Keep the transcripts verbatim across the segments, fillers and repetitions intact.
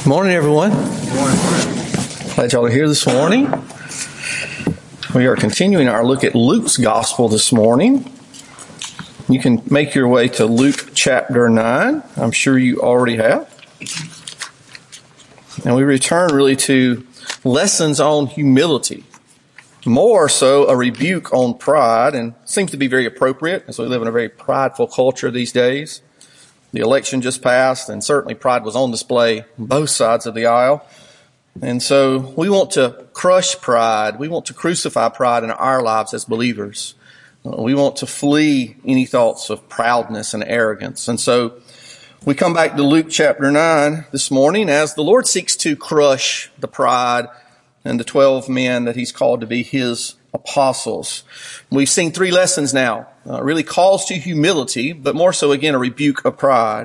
Morning, everyone. Good morning. Glad y'all are here this morning. We are continuing our look at Luke's gospel this morning. You can make your way to Luke chapter nine. I'm sure you already have. And we return really to lessons on humility. More so a rebuke on pride, and seems to be very appropriate as we live in a very prideful culture these days. The election just passed, and certainly pride was on display on both sides of the aisle. And so we want to crush pride. We want to crucify pride in our lives as believers. We want to flee any thoughts of proudness and arrogance. And so we come back to Luke chapter nine this morning as the Lord seeks to crush the pride and the twelve men that he's called to be his apostles. We've seen three lessons now, uh, really calls to humility, but more so, again, a rebuke of pride.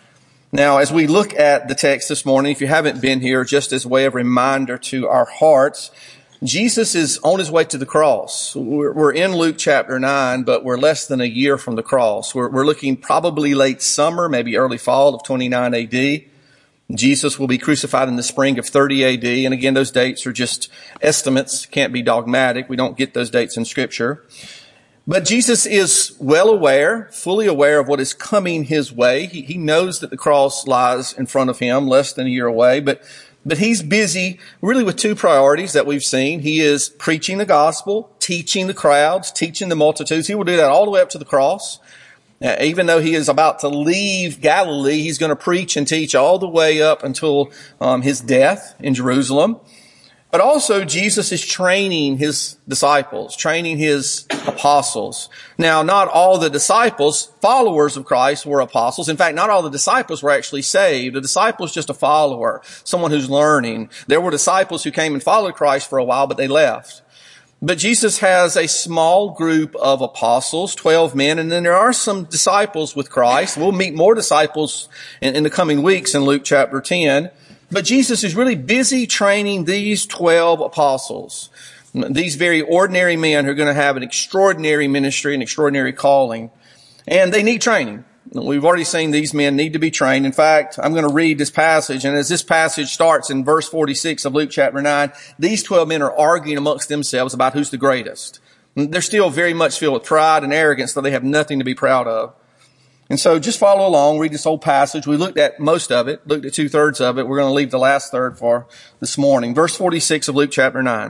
Now, as we look at the text this morning, if you haven't been here, just as a way of reminder to our hearts, Jesus is on his way to the cross. We're, we're in Luke chapter nine, but we're less than a year from the cross. We're, we're looking probably late summer, maybe early fall of twenty-nine A D. Jesus will be crucified in the spring of thirty A D. And again, those dates are just estimates, can't be dogmatic. We don't get those dates in Scripture. But Jesus is well aware, fully aware of what is coming his way. He, he knows that the cross lies in front of him, less than a year away. But, but he's busy really with two priorities that we've seen. He is preaching the gospel, teaching the crowds, teaching the multitudes. He will do that all the way up to the cross. Uh, even though he is about to leave Galilee, he's going to preach and teach all the way up until um, his death in Jerusalem. But also, Jesus is training his disciples, training his apostles. Now, not all the disciples, followers of Christ, were apostles. In fact, not all the disciples were actually saved. A disciple is just a follower, someone who's learning. There were disciples who came and followed Christ for a while, but they left. But Jesus has a small group of apostles, twelve men, and then there are some disciples with Christ. We'll meet more disciples in, in the coming weeks in Luke chapter ten. But Jesus is really busy training these twelve apostles, these very ordinary men who are going to have an extraordinary ministry, an extraordinary calling. And they need training. We've already seen these men need to be trained. In fact, I'm going to read this passage, and as this passage starts in verse forty-six of Luke chapter nine, these twelve men are arguing amongst themselves about who's the greatest. They're still very much filled with pride and arrogance, though they have nothing to be proud of. And so just follow along, read this whole passage. We looked at most of it, looked at two-thirds of it. We're going to leave the last third for this morning. Verse forty-six of Luke chapter nine.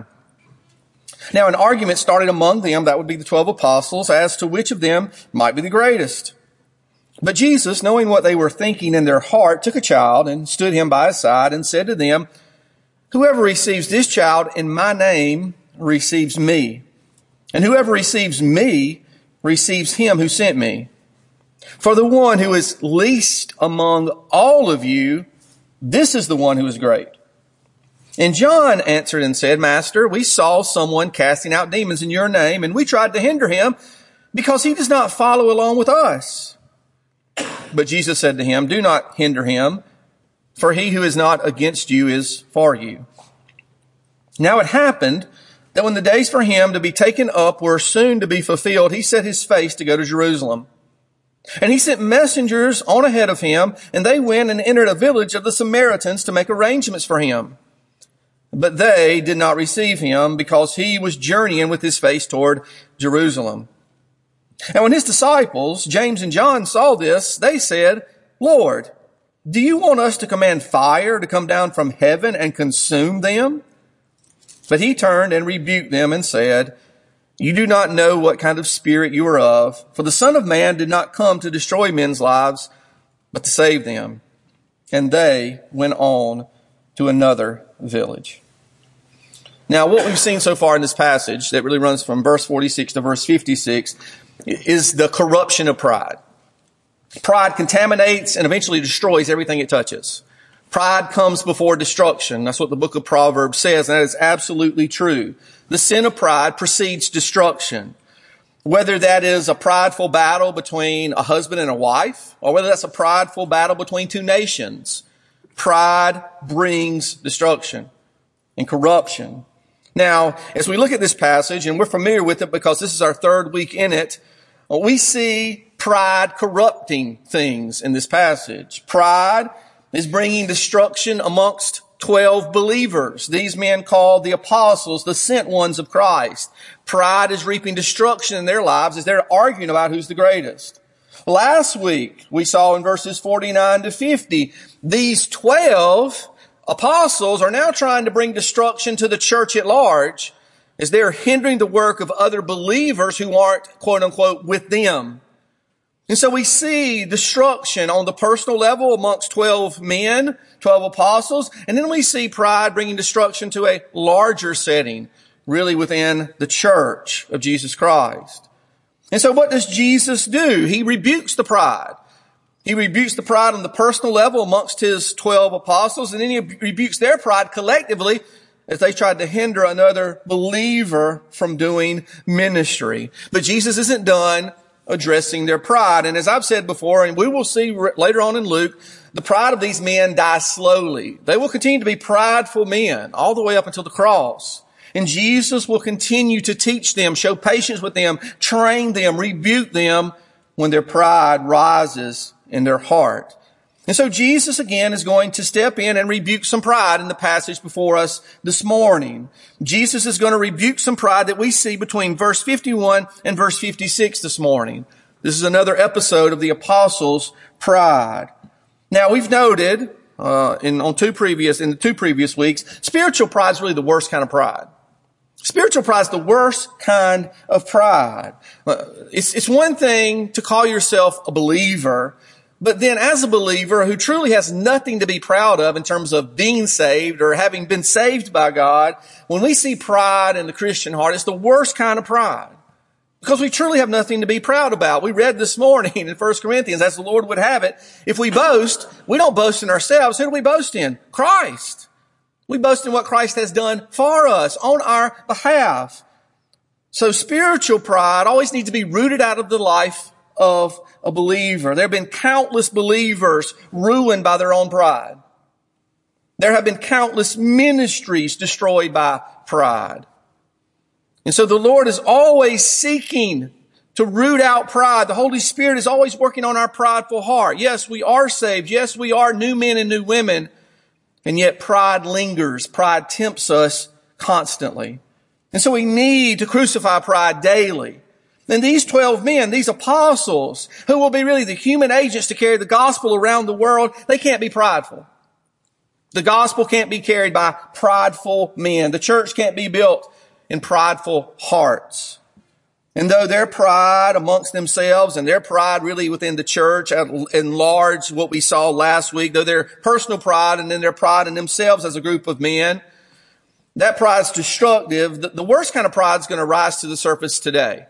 Now an argument started among them, that would be the twelve apostles, as to which of them might be the greatest. But Jesus, knowing what they were thinking in their heart, took a child and stood him by his side and said to them, "Whoever receives this child in my name receives me. And whoever receives me receives him who sent me. For the one who is least among all of you, this is the one who is great." And John answered and said, "Master, we saw someone casting out demons in your name, and we tried to hinder him because he does not follow along with us." But Jesus said to him, "Do not hinder him, for he who is not against you is for you." Now it happened that when the days for him to be taken up were soon to be fulfilled, he set his face to go to Jerusalem. And he sent messengers on ahead of him, and they went and entered a village of the Samaritans to make arrangements for him. But they did not receive him, because he was journeying with his face toward Jerusalem. And when his disciples, James and John, saw this, they said, "Lord, do you want us to command fire to come down from heaven and consume them?" But he turned and rebuked them and said, "You do not know what kind of spirit you are of, for the Son of Man did not come to destroy men's lives, but to save them." And they went on to another village. Now, what we've seen so far in this passage that really runs from verse forty-six to verse fifty-six is the corruption of pride. Pride contaminates and eventually destroys everything it touches. Pride comes before destruction. That's what the book of Proverbs says, and that is absolutely true. The sin of pride precedes destruction. Whether that is a prideful battle between a husband and a wife, or whether that's a prideful battle between two nations, pride brings destruction and corruption. Now, as we look at this passage, and we're familiar with it because this is our third week in it, we see pride corrupting things in this passage. Pride is bringing destruction amongst twelve believers. These men called the apostles, the sent ones of Christ. Pride is reaping destruction in their lives as they're arguing about who's the greatest. Last week, we saw in verses forty-nine to fifty, these twelve apostles are now trying to bring destruction to the church at large as they're hindering the work of other believers who aren't, quote unquote, with them. And so we see destruction on the personal level amongst twelve men, twelve apostles, and then we see pride bringing destruction to a larger setting, really within the church of Jesus Christ. And so what does Jesus do? He rebukes the pride. He rebukes the pride on the personal level amongst his twelve apostles, and then he rebukes their pride collectively as they tried to hinder another believer from doing ministry. But Jesus isn't done addressing their pride. And as I've said before, and we will see later on in Luke, the pride of these men dies slowly. They will continue to be prideful men all the way up until the cross. And Jesus will continue to teach them, show patience with them, train them, rebuke them when their pride rises in their heart. And so Jesus again is going to step in and rebuke some pride in the passage before us this morning. Jesus is going to rebuke some pride that we see between verse fifty-one and verse fifty-six this morning. This is another episode of the apostles' pride. Now we've noted uh, in on two previous in the two previous weeks, spiritual pride is really the worst kind of pride. Spiritual pride is the worst kind of pride. Uh, it's, it's one thing to call yourself a believer, but then as a believer who truly has nothing to be proud of in terms of being saved or having been saved by God, when we see pride in the Christian heart, it's the worst kind of pride. Because we truly have nothing to be proud about. We read this morning in First Corinthians, as the Lord would have it, if we boast, we don't boast in ourselves. Who do we boast in? Christ. We boast in what Christ has done for us on our behalf. So spiritual pride always needs to be rooted out of the life of a believer. There have been countless believers ruined by their own pride. There have been countless ministries destroyed by pride. And so the Lord is always seeking to root out pride. The Holy Spirit is always working on our prideful heart. Yes, we are saved. Yes, we are new men and new women. And yet pride lingers. Pride tempts us constantly. And so we need to crucify pride daily. And these twelve men, these apostles, who will be really the human agents to carry the gospel around the world, they can't be prideful. The gospel can't be carried by prideful men. The church can't be built in prideful hearts. And though their pride amongst themselves and their pride really within the church at large, what we saw last week, though their personal pride and then their pride in themselves as a group of men, that pride is destructive. The worst kind of pride is going to rise to the surface today.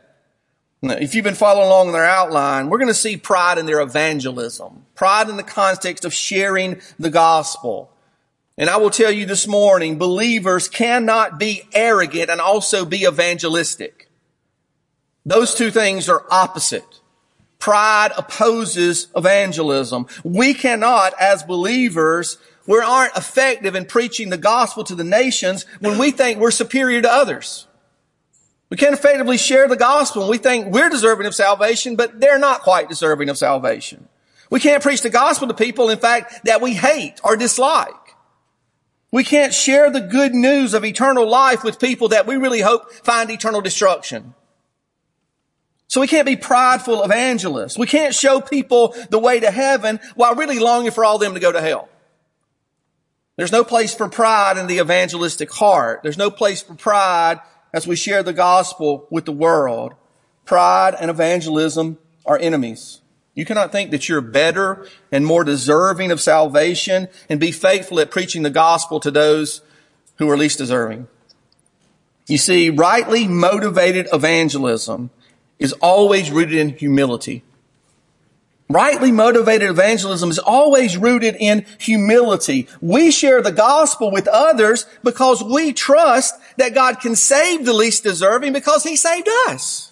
If you've been following along in their outline, we're going to see pride in their evangelism, pride in the context of sharing the gospel. And I will tell you this morning, believers cannot be arrogant and also be evangelistic. Those two things are opposite. Pride opposes evangelism. We cannot, as believers, we aren't effective in preaching the gospel to the nations when we think we're superior to others. We can't effectively share the gospel when we think we're deserving of salvation, but they're not quite deserving of salvation. We can't preach the gospel to people, in fact, that we hate or dislike. We can't share the good news of eternal life with people that we really hope find eternal destruction. So we can't be prideful evangelists. We can't show people the way to heaven while really longing for all of them to go to hell. There's no place for pride in the evangelistic heart. There's no place for pride as we share the gospel with the world. Pride and evangelism are enemies. You cannot think that you're better and more deserving of salvation and be faithful at preaching the gospel to those who are least deserving. You see, rightly motivated evangelism is always rooted in humility. Rightly motivated evangelism is always rooted in humility. We share the gospel with others because we trust that God can save the least deserving because He saved us.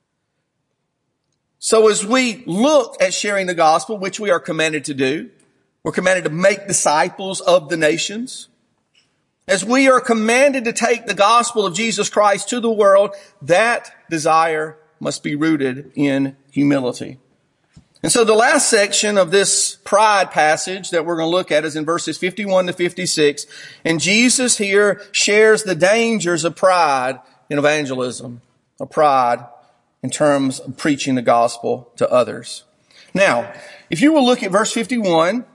So as we look at sharing the gospel, which we are commanded to do, we're commanded to make disciples of the nations. As we are commanded to take the gospel of Jesus Christ to the world, that desire must be rooted in humility. And so the last section of this pride passage that we're going to look at is in verses fifty-one to fifty-six. And Jesus here shares the dangers of pride in evangelism, of pride in terms of preaching the gospel to others. Now, if you will look at verse fifty-one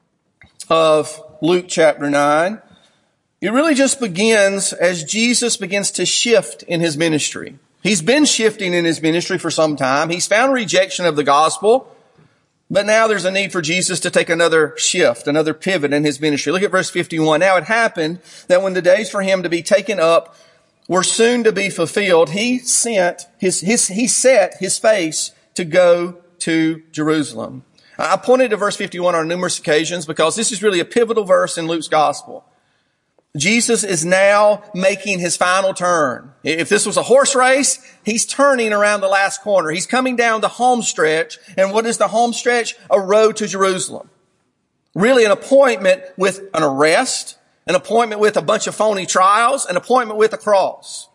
of Luke chapter nine, it really just begins as Jesus begins to shift in his ministry. He's been shifting in his ministry for some time. He's found rejection of the gospel. But now there's a need for Jesus to take another shift, another pivot in his ministry. Look at verse fifty-one. Now it happened that when the days for him to be taken up were soon to be fulfilled, he sent his, his, he set his face to go to Jerusalem. I pointed to verse fifty-one on numerous occasions because this is really a pivotal verse in Luke's gospel. Jesus is now making his final turn. If this was a horse race, he's turning around the last corner. He's coming down the home stretch. And what is the home stretch? A road to Jerusalem. Really an appointment with an arrest, an appointment with a bunch of phony trials, an appointment with a cross.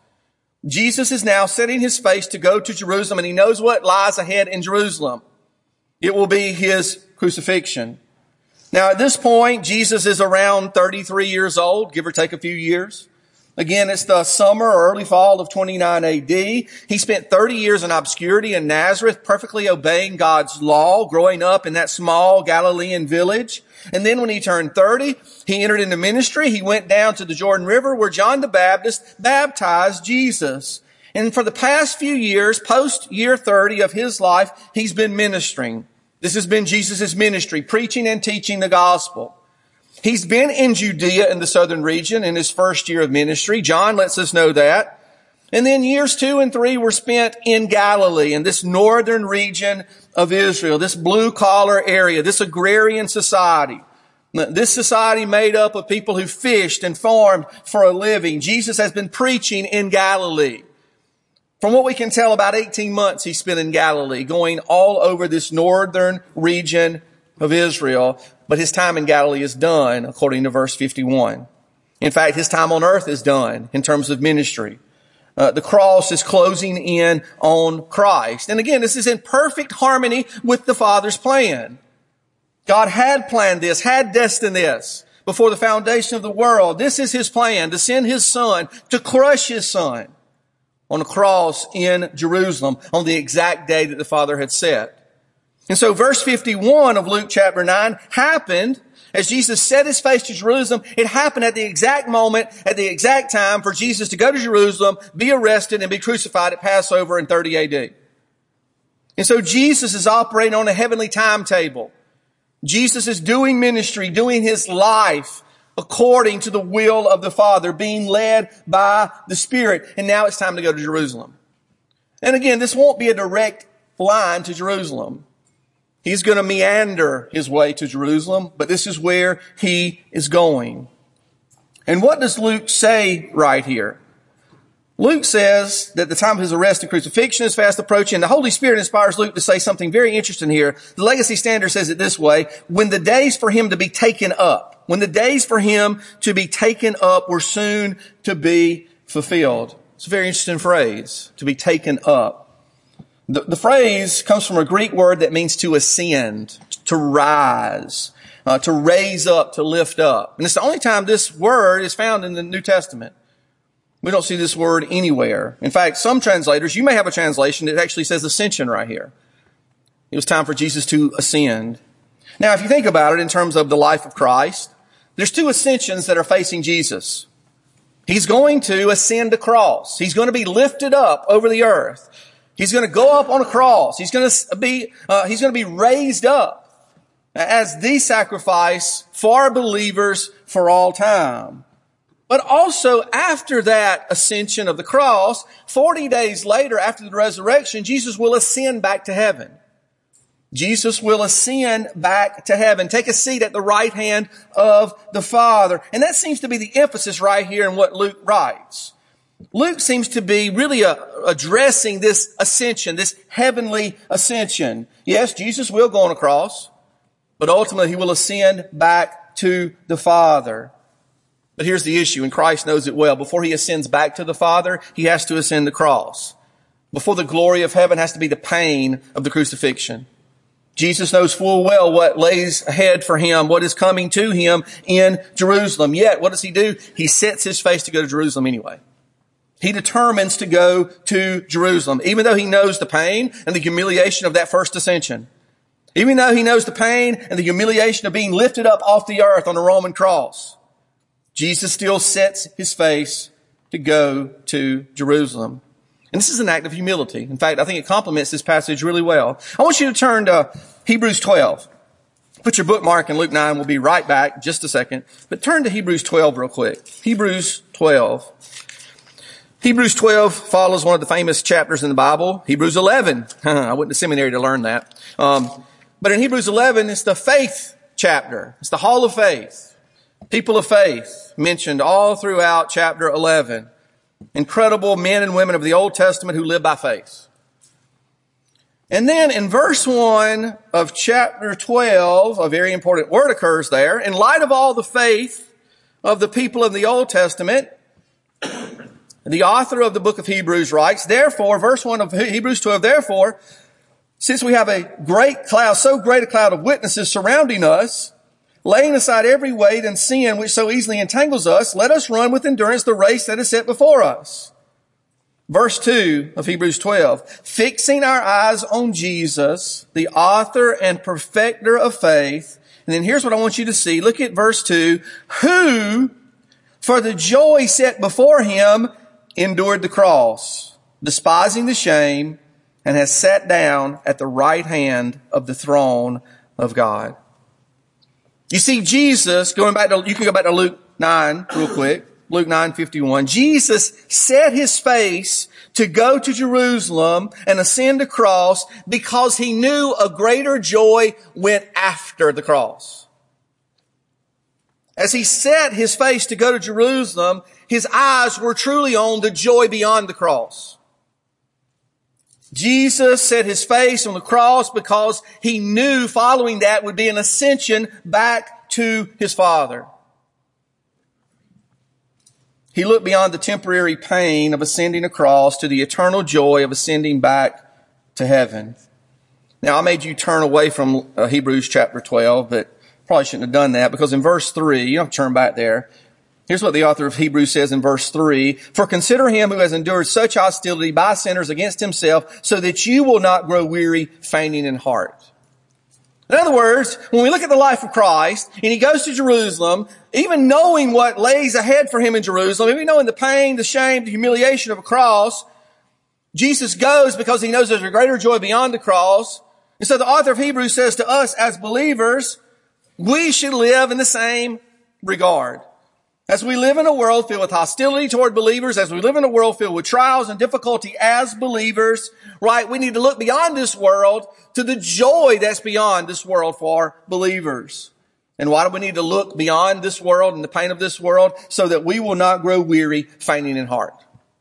Jesus is now setting his face to go to Jerusalem, and he knows what lies ahead in Jerusalem. It will be his crucifixion. Now, at this point, Jesus is around thirty-three years old, give or take a few years. Again, it's the summer or early fall of twenty-nine A D. He spent thirty years in obscurity in Nazareth, perfectly obeying God's law, growing up in that small Galilean village. And then when he turned thirty, he entered into ministry. He went down to the Jordan River where John the Baptist baptized Jesus. And for the past few years, post year thirty of his life, he's been ministering. This has been Jesus' ministry, preaching and teaching the gospel. He's been in Judea in the southern region in his first year of ministry. John lets us know that. And then years two and three were spent in Galilee, in this northern region of Israel, this blue-collar area, this agrarian society. This society made up of people who fished and farmed for a living. Jesus has been preaching in Galilee. From what we can tell, about eighteen months he spent in Galilee, going all over this northern region of Israel. But his time in Galilee is done, according to verse fifty-one. In fact, his time on earth is done in terms of ministry. Uh, the cross is closing in on Christ. And again, this is in perfect harmony with the Father's plan. God had planned this, had destined this before the foundation of the world. This is his plan, to send his Son, to crush his Son on a cross in Jerusalem on the exact day that the Father had set. And so verse fifty-one of Luke chapter nine happened as Jesus set his face to Jerusalem. It happened at the exact moment, at the exact time for Jesus to go to Jerusalem, be arrested, and be crucified at Passover in thirty A D. And so Jesus is operating on a heavenly timetable. Jesus is doing ministry, doing his life according to the will of the Father, being led by the Spirit. And now it's time to go to Jerusalem. And again, this won't be a direct line to Jerusalem. He's going to meander his way to Jerusalem, but this is where he is going. And what does Luke say right here? Luke says that the time of his arrest and crucifixion is fast approaching, and the Holy Spirit inspires Luke to say something very interesting here. The Legacy Standard says it this way: when the days for him to be taken up, when the days for him to be taken up were soon to be fulfilled. It's a very interesting phrase, to be taken up. The, the phrase comes from a Greek word that means to ascend, to rise, uh, to raise up, to lift up. And it's the only time this word is found in the New Testament. We don't see this word anywhere. In fact, some translators, you may have a translation that actually says ascension right here. It was time for Jesus to ascend. Now, if you think about it in terms of the life of Christ, there's two ascensions that are facing Jesus. He's going to ascend the cross. He's going to be lifted up over the earth. He's going to go up on a cross. He's going to be, uh, he's going to be raised up as the sacrifice for believers for all time. But also after that ascension of the cross, forty days later after the resurrection, Jesus will ascend back to heaven. Jesus will ascend back to heaven, take a seat at the right hand of the Father. And that seems to be the emphasis right here in what Luke writes. Luke seems to be really uh, addressing this ascension, this heavenly ascension. Yes, Jesus will go on a cross, but ultimately he will ascend back to the Father. But here's the issue, and Christ knows it well. Before he ascends back to the Father, he has to ascend the cross. Before the glory of heaven has to be the pain of the crucifixion. Jesus knows full well what lays ahead for him, what is coming to him in Jerusalem. Yet, what does he do? He sets his face to go to Jerusalem anyway. He determines to go to Jerusalem, even though he knows the pain and the humiliation of that first ascension. Even though he knows the pain and the humiliation of being lifted up off the earth on a Roman cross, Jesus still sets his face to go to Jerusalem. And this is an act of humility. In fact, I think it complements this passage really well. I want you to turn to Hebrews twelve. Put your bookmark in Luke nine. We'll be right back just a second. But turn to Hebrews twelve real quick. Hebrews twelve. Hebrews twelve follows one of the famous chapters in the Bible, Hebrews eleven. I went to seminary to learn that. Um, but in Hebrews eleven, it's the faith chapter. It's the hall of faith. People of faith mentioned all throughout chapter eleven. Incredible men and women of the Old Testament who live by faith. And then in verse one of chapter twelve, a very important word occurs there. In light of all the faith of the people of the Old Testament, the author of the book of Hebrews writes, therefore, verse one of Hebrews twelve, therefore, since we have a great cloud, so great a cloud of witnesses surrounding us, laying aside every weight and sin which so easily entangles us, let us run with endurance the race that is set before us. Verse two of Hebrews twelve, fixing our eyes on Jesus, the author and perfecter of faith. And then here's what I want you to see. Look at verse two. Who, for the joy set before him, endured the cross, despising the shame, and has sat down at the right hand of the throne of God. You see, Jesus, going back to, you can go back to Luke nine real quick. Luke nine fifty-one. Jesus set his face to go to Jerusalem and ascend the cross because he knew a greater joy went after the cross. As he set his face to go to Jerusalem, his eyes were truly on the joy beyond the cross. Jesus set his face on the cross because he knew following that would be an ascension back to his Father. He looked beyond the temporary pain of ascending across to the eternal joy of ascending back to heaven. Now, I made you turn away from uh, Hebrews chapter twelve, but probably shouldn't have done that because in verse three, you don't have to turn back there. Here's what the author of Hebrews says in verse three. For consider him who has endured such hostility by sinners against himself, so that you will not grow weary, fainting in heart. In other words, when we look at the life of Christ, and he goes to Jerusalem, even knowing what lays ahead for him in Jerusalem, even knowing the pain, the shame, the humiliation of a cross, Jesus goes because he knows there's a greater joy beyond the cross. And so the author of Hebrews says to us as believers, we should live in the same regard. As we live in a world filled with hostility toward believers, as we live in a world filled with trials and difficulty as believers, right, we need to look beyond this world to the joy that's beyond this world for believers. And why do we need to look beyond this world and the pain of this world? So that we will not grow weary, fainting in heart.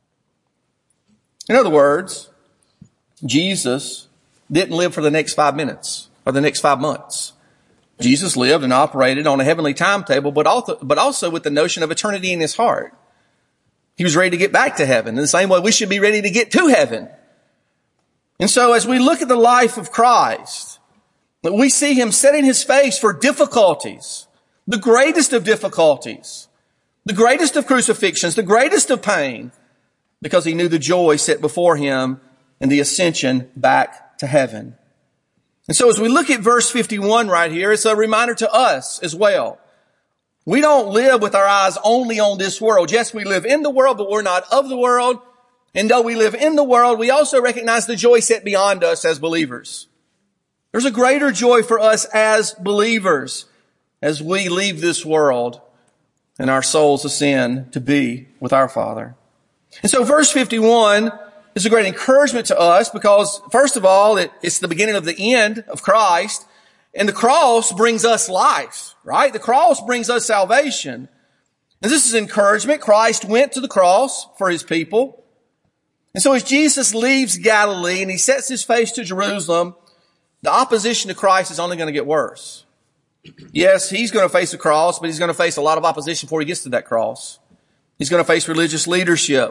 In other words, Jesus didn't live for the next five minutes or the next five months. Jesus lived and operated on a heavenly timetable, but also, but also with the notion of eternity in his heart. He was ready to get back to heaven. In the same way, we should be ready to get to heaven. And so as we look at the life of Christ, we see him setting his face for difficulties, the greatest of difficulties, the greatest of crucifixions, the greatest of pain, because he knew the joy set before him in the ascension back to heaven. And so as we look at verse fifty-one right here, it's a reminder to us as well. We don't live with our eyes only on this world. Yes, we live in the world, but we're not of the world. And though we live in the world, we also recognize the joy set beyond us as believers. There's a greater joy for us as believers as we leave this world and our souls ascend to be with our Father. And so verse fifty-one is a great encouragement to us because, first of all, it, it's the beginning of the end of Christ. And the cross brings us life, right? The cross brings us salvation. And this is encouragement. Christ went to the cross for his people. And so as Jesus leaves Galilee and he sets his face to Jerusalem, the opposition to Christ is only going to get worse. Yes, he's going to face a cross, but he's going to face a lot of opposition before he gets to that cross. He's going to face religious leadership,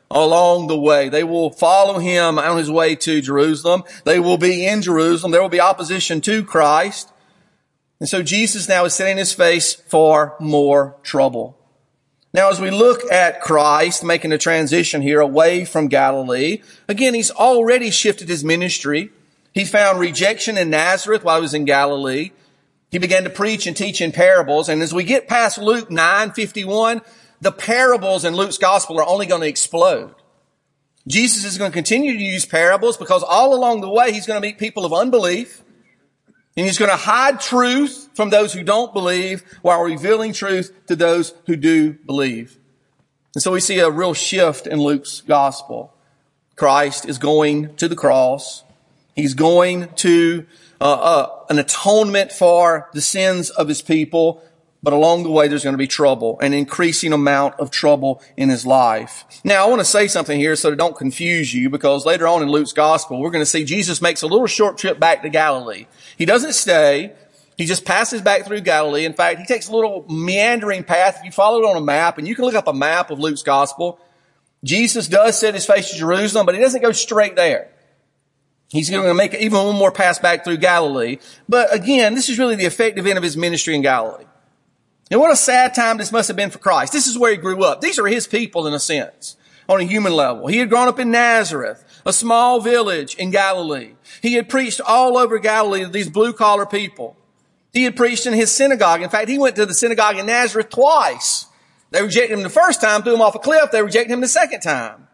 along the way. They will follow him on his way to Jerusalem. They will be in Jerusalem. There will be opposition to Christ. And so Jesus now is setting his face for more trouble. Now, as we look at Christ making a transition here away from Galilee, again, he's already shifted his ministry. He found rejection in Nazareth while he was in Galilee. He began to preach and teach in parables. And as we get past Luke nine fifty-one, the parables in Luke's gospel are only going to explode. Jesus is going to continue to use parables because all along the way, he's going to meet people of unbelief. And he's going to hide truth from those who don't believe while revealing truth to those who do believe. And so we see a real shift in Luke's gospel. Christ is going to the cross. He's going to uh, uh, an atonement for the sins of his people. But along the way, there's going to be trouble, an increasing amount of trouble in his life. Now, I want to say something here so that don't confuse you, because later on in Luke's gospel, we're going to see Jesus makes a little short trip back to Galilee. He doesn't stay. He just passes back through Galilee. In fact, he takes a little meandering path. If you follow it on a map, and you can look up a map of Luke's gospel, Jesus does set his face to Jerusalem, but he doesn't go straight there. He's going to make even one more pass back through Galilee. But again, this is really the effective end of his ministry in Galilee. And what a sad time this must have been for Christ. This is where he grew up. These are his people in a sense, on a human level. He had grown up in Nazareth, a small village in Galilee. He had preached all over Galilee to these blue-collar people. He had preached in his synagogue. In fact, he went to the synagogue in Nazareth twice. They rejected him the first time, threw him off a cliff. They rejected him the second time.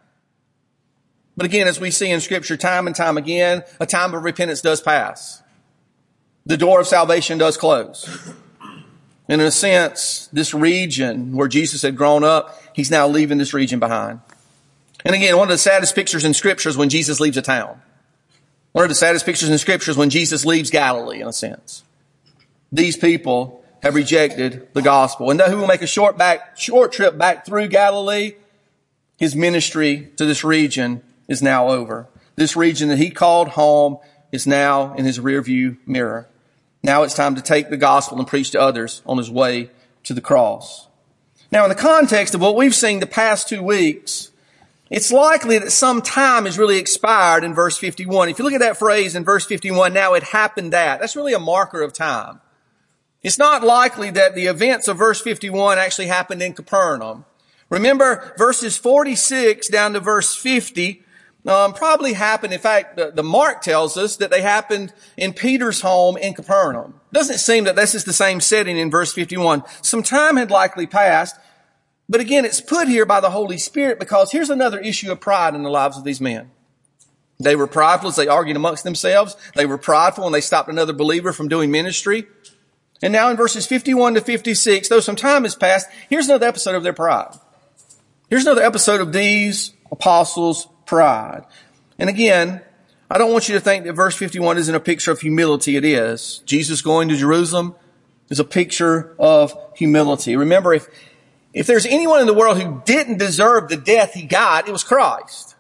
But again, as we see in Scripture time and time again, a time of repentance does pass. The door of salvation does close. And in a sense, this region where Jesus had grown up, he's now leaving this region behind. And again, one of the saddest pictures in Scripture is when Jesus leaves a town. One of the saddest pictures in Scripture is when Jesus leaves Galilee, in a sense. These people have rejected the gospel. And though he will make a short back, short trip back through Galilee, his ministry to this region is now over. This region that he called home is now in his rearview mirror. Now it's time to take the gospel and preach to others on his way to the cross. Now, in the context of what we've seen the past two weeks, it's likely that some time has really expired in verse fifty-one. If you look at that phrase in verse fifty-one, now it happened that. That's really a marker of time. It's not likely that the events of verse fifty-one actually happened in Capernaum. Remember, verses forty-six down to verse fifty Um, probably happened. In fact, the, the Mark tells us that they happened in Peter's home in Capernaum. Doesn't seem that this is the same setting in verse fifty-one. Some time had likely passed, but again, it's put here by the Holy Spirit because here's another issue of pride in the lives of these men. They were prideful as they argued amongst themselves. They were prideful when they stopped another believer from doing ministry. And now in verses fifty-one to fifty-six, though some time has passed, here's another episode of their pride. Here's another episode of these apostles' pride. And again, I don't want you to think that verse fifty-one isn't a picture of humility. It is. Jesus going to Jerusalem is a picture of humility. Remember, if, if there's anyone in the world who didn't deserve the death he got, it was Christ.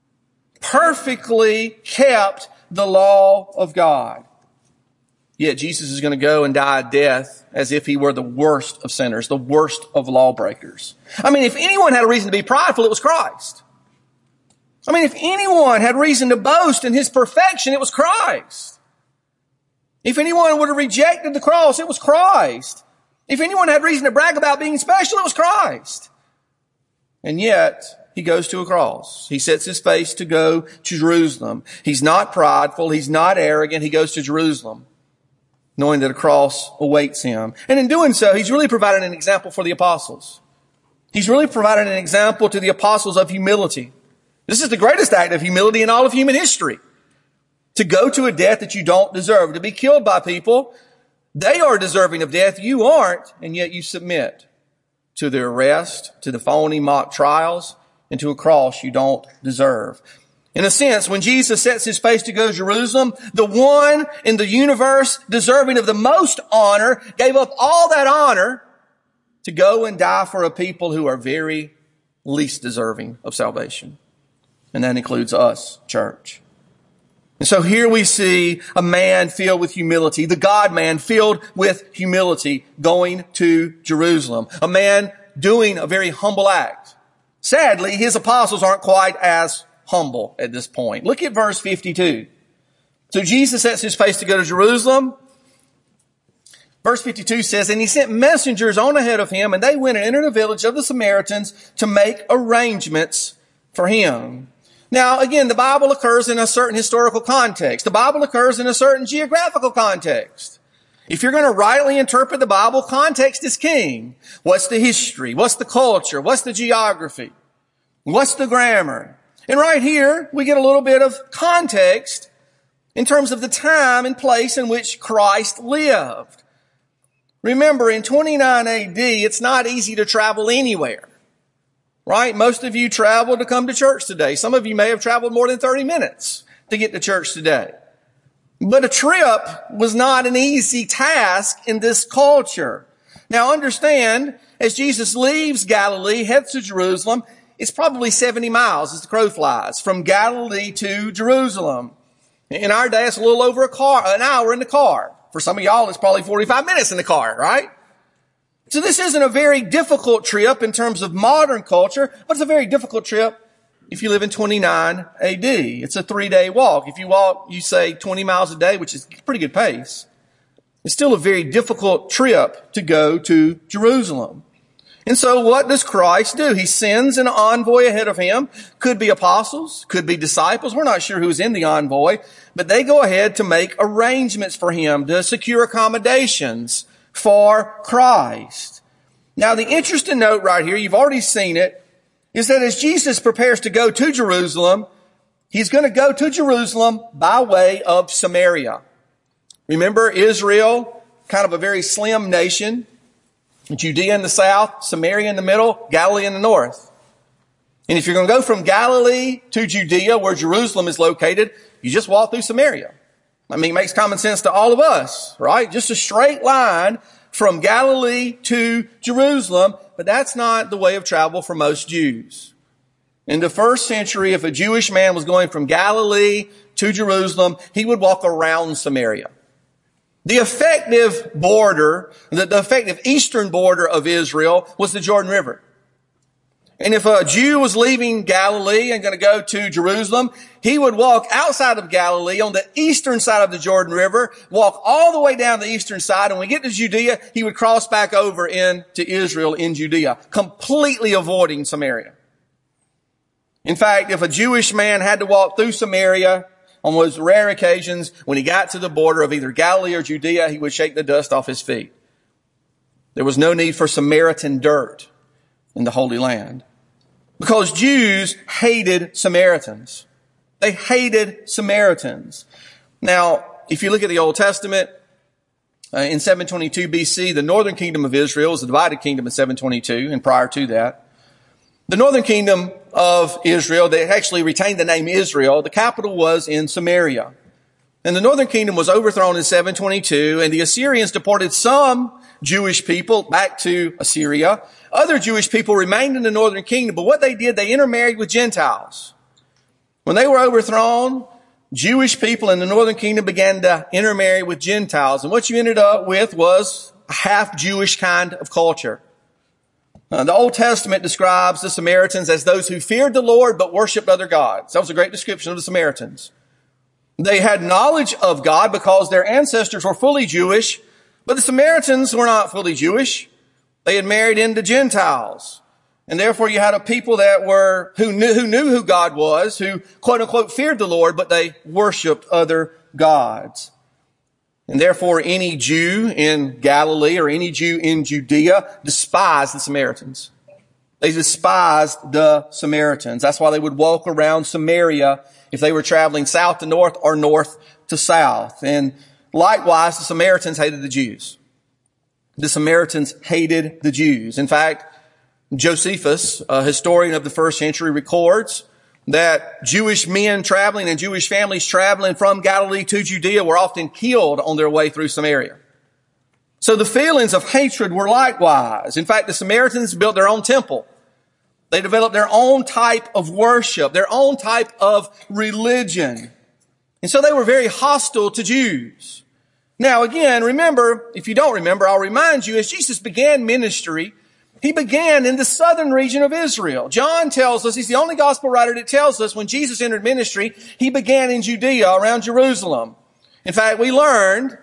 Perfectly kept the law of God. Yet Jesus is going to go and die a death as if he were the worst of sinners, the worst of lawbreakers. I mean, if anyone had a reason to be prideful, it was Christ. I mean, if anyone had reason to boast in his perfection, it was Christ. If anyone would have rejected the cross, it was Christ. If anyone had reason to brag about being special, it was Christ. And yet, he goes to a cross. He sets his face to go to Jerusalem. He's not prideful. He's not arrogant. He goes to Jerusalem, knowing that a cross awaits him. And in doing so, he's really provided an example for the apostles. He's really provided an example to the apostles of humility. This is the greatest act of humility in all of human history. To go to a death that you don't deserve, to be killed by people. They are deserving of death. You aren't, and yet you submit to their arrest, to the phony mock trials, and to a cross you don't deserve. In a sense, when Jesus sets his face to go to Jerusalem, the one in the universe deserving of the most honor gave up all that honor to go and die for a people who are very least deserving of salvation. And that includes us, church. And so here we see a man filled with humility, the God-man filled with humility going to Jerusalem. A man doing a very humble act. Sadly, his apostles aren't quite as humble at this point. Look at verse fifty-two. So Jesus sets his face to go to Jerusalem. Verse fifty-two says, and he sent messengers on ahead of him, and they went and entered a village of the Samaritans to make arrangements for him. Now, again, the Bible occurs in a certain historical context. The Bible occurs in a certain geographical context. If you're going to rightly interpret the Bible, context is king. What's the history? What's the culture? What's the geography? What's the grammar? And right here, we get a little bit of context in terms of the time and place in which Christ lived. Remember, in twenty-nine A D, it's not easy to travel anywhere. Right? Most of you travel to come to church today. Some of you may have traveled more than thirty minutes to get to church today. But a trip was not an easy task in this culture. Now understand, as Jesus leaves Galilee, heads to Jerusalem, it's probably seventy miles as the crow flies from Galilee to Jerusalem. In our day, it's a little over a car, an hour in the car. For some of y'all, it's probably forty-five minutes in the car, right? So this isn't a very difficult trip in terms of modern culture, but it's a very difficult trip if you live in twenty-nine A D. It's a three-day walk. If you walk, you say twenty miles a day, which is a pretty good pace. It's still a very difficult trip to go to Jerusalem. And so what does Christ do? He sends an envoy ahead of him. Could be apostles, could be disciples. We're not sure who's in the envoy, but they go ahead to make arrangements for him to secure accommodations for Christ. Now, the interesting note right here, you've already seen it, is that as Jesus prepares to go to Jerusalem, he's going to go to Jerusalem by way of Samaria. Remember, Israel, kind of a very slim nation. Judea in the south, Samaria in the middle, Galilee in the north. And if you're going to go from Galilee to Judea, where Jerusalem is located, you just walk through Samaria. I mean, it makes common sense to all of us, right? Just a straight line from Galilee to Jerusalem, but that's not the way of travel for most Jews. In the first century, if a Jewish man was going from Galilee to Jerusalem, he would walk around Samaria. The effective border, the, the effective eastern border of Israel was the Jordan River. And if a Jew was leaving Galilee and going to go to Jerusalem, he would walk outside of Galilee on the eastern side of the Jordan River, walk all the way down the eastern side, and when we get to Judea, he would cross back over into Israel in Judea, completely avoiding Samaria. In fact, if a Jewish man had to walk through Samaria, on those rare occasions, when he got to the border of either Galilee or Judea, he would shake the dust off his feet. There was no need for Samaritan dirt in the Holy Land, because Jews hated Samaritans. They hated Samaritans. Now, if you look at the Old Testament, uh, in seven twenty-two B C, the northern kingdom of Israel was a divided kingdom in seven twenty-two, and prior to that, the northern kingdom of Israel, they actually retained the name Israel. The capital was in Samaria. And the northern kingdom was overthrown in seven twenty-two, and the Assyrians deported some Jewish people back to Assyria. Other Jewish people remained in the northern kingdom, but what they did, they intermarried with Gentiles. When they were overthrown, Jewish people in the northern kingdom began to intermarry with Gentiles. And what you ended up with was a half-Jewish kind of culture. Uh, the Old Testament describes the Samaritans as those who feared the Lord but worshiped other gods. That was a great description of the Samaritans. They had knowledge of God because their ancestors were fully Jewish, but the Samaritans were not fully Jewish. They had married into Gentiles. And therefore you had a people that were, who knew, who knew who God was, who quote unquote feared the Lord, but they worshiped other gods. And therefore any Jew in Galilee or any Jew in Judea despised the Samaritans. They despised the Samaritans. That's why they would walk around Samaria if they were traveling south to north or north to south. And likewise, the Samaritans hated the Jews. The Samaritans hated the Jews. In fact, Josephus, a historian of the first century, records that Jewish men traveling and Jewish families traveling from Galilee to Judea were often killed on their way through Samaria. So the feelings of hatred were likewise. In fact, the Samaritans built their own temple. They developed their own type of worship, their own type of religion. And so they were very hostile to Jews. Now again, remember, if you don't remember, I'll remind you, as Jesus began ministry, he began in the southern region of Israel. John tells us, he's the only gospel writer that tells us when Jesus entered ministry, he began in Judea around Jerusalem. In fact, we learned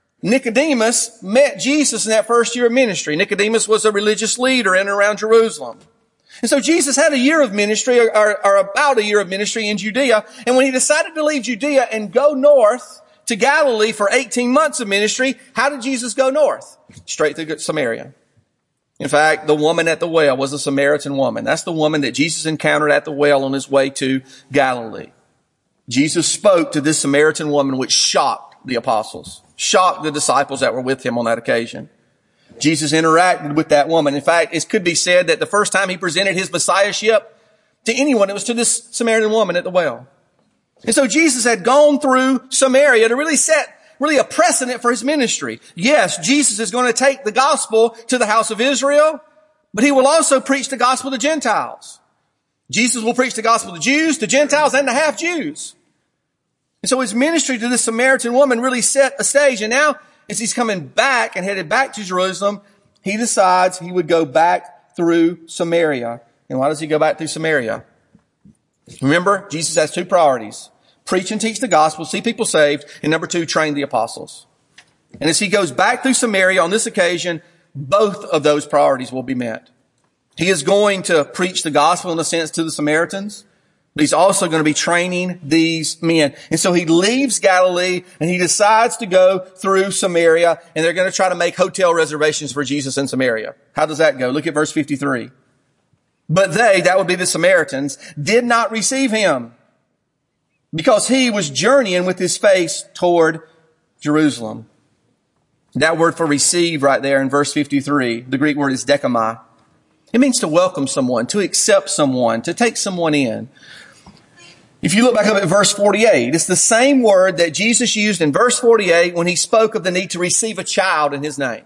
Nicodemus met Jesus in that first year of ministry. Nicodemus was a religious leader in and around Jerusalem. And so Jesus had a year of ministry, or, or, or about a year of ministry in Judea. And when he decided to leave Judea and go north to Galilee for eighteen months of ministry, how did Jesus go north? Straight through Samaria. In fact, the woman at the well was a Samaritan woman. That's the woman that Jesus encountered at the well on his way to Galilee. Jesus spoke to this Samaritan woman, which shocked the apostles, shocked the disciples that were with him on that occasion. Jesus interacted with that woman. In fact, it could be said that the first time he presented his messiahship to anyone, it was to this Samaritan woman at the well. And so Jesus had gone through Samaria to really set really a precedent for his ministry. Yes, Jesus is going to take the gospel to the house of Israel, but he will also preach the gospel to Gentiles. Jesus will preach the gospel to Jews, to Gentiles, and to half-Jews. And so his ministry to this Samaritan woman really set a stage. And now, as he's coming back and headed back to Jerusalem, he decides he would go back through Samaria. And why does he go back through Samaria? Remember, Jesus has two priorities. Preach and teach the gospel, see people saved, and number two, train the apostles. And as he goes back through Samaria on this occasion, both of those priorities will be met. He is going to preach the gospel in a sense to the Samaritans, but he's also going to be training these men. And so he leaves Galilee and he decides to go through Samaria, and they're going to try to make hotel reservations for Jesus in Samaria. How does that go? Look at verse fifty-three. But they, that would be the Samaritans, did not receive him, because he was journeying with his face toward Jerusalem. That word for receive right there in verse fifty-three, the Greek word is dekama. It means to welcome someone, to accept someone, to take someone in. If you look back up at verse forty-eight, it's the same word that Jesus used in verse forty-eight when he spoke of the need to receive a child in his name.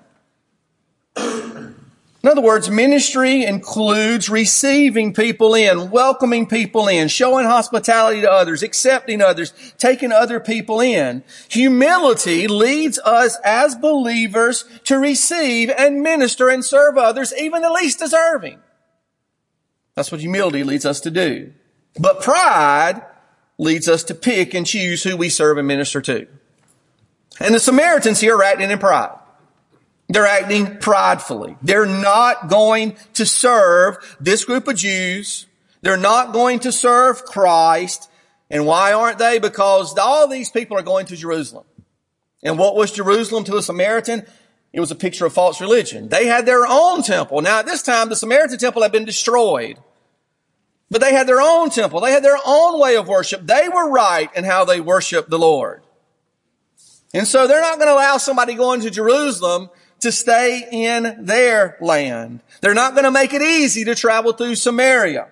In other words, ministry includes receiving people in, welcoming people in, showing hospitality to others, accepting others, taking other people in. Humility leads us as believers to receive and minister and serve others, even the least deserving. That's what humility leads us to do. But pride leads us to pick and choose who we serve and minister to. And the Samaritans here are acting in pride. They're acting pridefully. They're not going to serve this group of Jews. They're not going to serve Christ. And why aren't they? Because all these people are going to Jerusalem. And what was Jerusalem to a Samaritan? It was a picture of false religion. They had their own temple. Now at this time, the Samaritan temple had been destroyed. But they had their own temple. They had their own way of worship. They were right in how they worshiped the Lord. And so they're not going to allow somebody going to Jerusalem to stay in their land. They're not going to make it easy to travel through Samaria.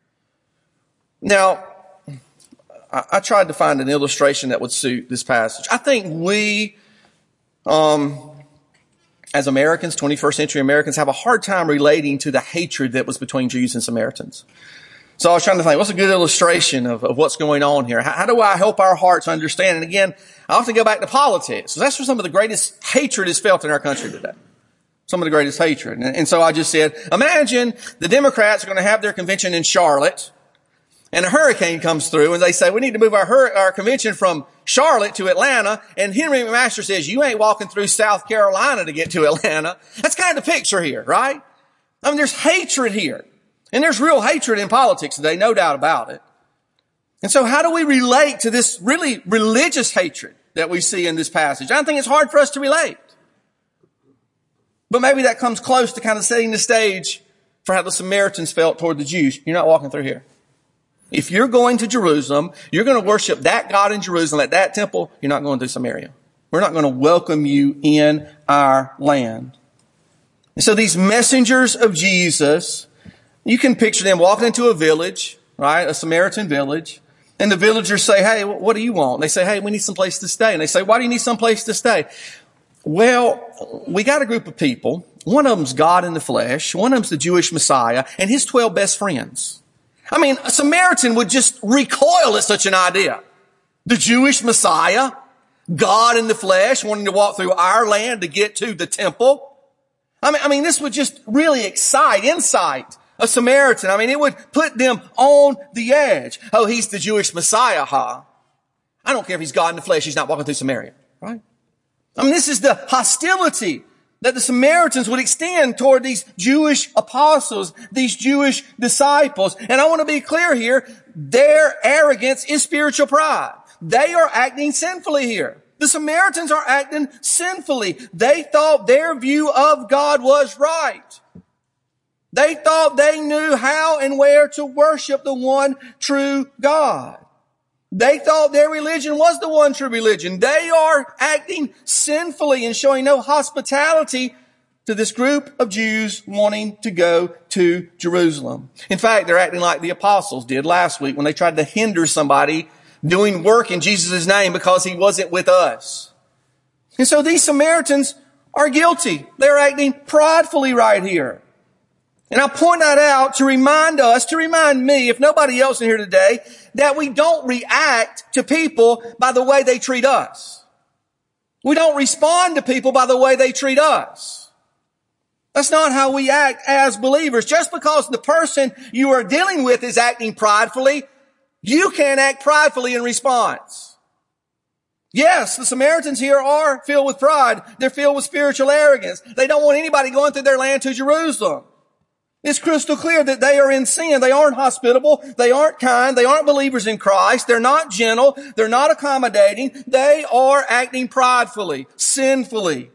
Now, I, I tried to find an illustration that would suit this passage. I think we, um, as Americans, twenty-first century Americans, have a hard time relating to the hatred that was between Jews and Samaritans. So I was trying to think, what's a good illustration of, of what's going on here? How, how do I help our hearts understand? And again, I often go back to politics. That's where some of the greatest hatred is felt in our country today. Some of the greatest hatred. And, and so I just said, imagine the Democrats are going to have their convention in Charlotte, and a hurricane comes through, and they say, we need to move our, hur- our convention from Charlotte to Atlanta. And Henry McMaster says, you ain't walking through South Carolina to get to Atlanta. That's kind of the picture here, right? I mean, there's hatred here. And there's real hatred in politics today, no doubt about it. And so how do we relate to this really religious hatred that we see in this passage? I think it's hard for us to relate. But maybe that comes close to kind of setting the stage for how the Samaritans felt toward the Jews. You're not walking through here. If you're going to Jerusalem, you're going to worship that God in Jerusalem at that temple, you're not going through Samaria. We're not going to welcome you in our land. And so these messengers of Jesus, you can picture them walking into a village, right? A Samaritan village. And the villagers say, hey, what do you want? And they say, hey, we need some place to stay. And they say, why do you need some place to stay? Well, we got a group of people. One of them's God in the flesh. One of them's the Jewish Messiah and his twelve best friends. I mean, a Samaritan would just recoil at such an idea. The Jewish Messiah, God in the flesh, wanting to walk through our land to get to the temple. I mean, I mean, this would just really excite, incite a Samaritan. I mean, it would put them on the edge. Oh, he's the Jewish Messiah, huh? I don't care if he's God in the flesh. He's not walking through Samaria, right? I mean, this is the hostility that the Samaritans would extend toward these Jewish apostles, these Jewish disciples. And I want to be clear here. Their arrogance is spiritual pride. They are acting sinfully here. The Samaritans are acting sinfully. They thought their view of God was right. They thought they knew how and where to worship the one true God. They thought their religion was the one true religion. They are acting sinfully and showing no hospitality to this group of Jews wanting to go to Jerusalem. In fact, they're acting like the apostles did last week when they tried to hinder somebody doing work in Jesus' name because he wasn't with us. And so these Samaritans are guilty. They're acting pridefully right here. And I point that out to remind us, to remind me, if nobody else in here today, that we don't react to people by the way they treat us. We don't respond to people by the way they treat us. That's not how we act as believers. Just because the person you are dealing with is acting pridefully, you can't act pridefully in response. Yes, the Samaritans here are filled with pride. They're filled with spiritual arrogance. They don't want anybody going through their land to Jerusalem. It's crystal clear that they are in sin. They aren't hospitable. They aren't kind. They aren't believers in Christ. They're not gentle. They're not accommodating. They are acting pridefully, sinfully.